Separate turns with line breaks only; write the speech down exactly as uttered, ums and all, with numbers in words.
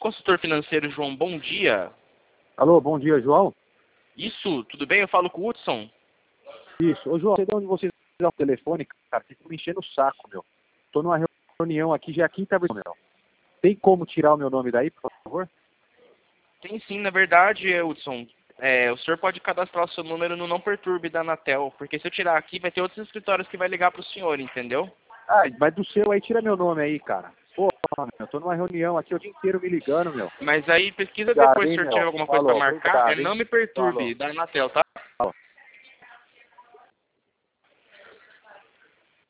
consultor financeiro, João. Bom dia.
Alô, bom dia, João?
Isso, tudo bem? Eu falo com o Hudson.
Isso. Ô, João, sei de onde vocês dão o telefone, cara. Vocês estão me enchendo o saco, meu. Tô numa reunião aqui, já é a quinta vez, meu. Tem como tirar o meu nome daí, por favor?
Tem sim, na verdade, Hudson. É, o senhor pode cadastrar o seu número no Não Perturbe da Anatel, porque se eu tirar aqui, vai ter outros escritórios que vai ligar para o senhor, entendeu?
Ah, mas do seu aí, tira meu nome aí, cara. Pô, meu, tô numa reunião aqui o dia inteiro me ligando, meu.
Mas aí, pesquisa
Obrigado,
depois se
hein,
o senhor tiver
meu.
alguma coisa para
Falou,
marcar. É
obrigado,
Não
hein.
Me Perturbe
Falou.
da Anatel, tá?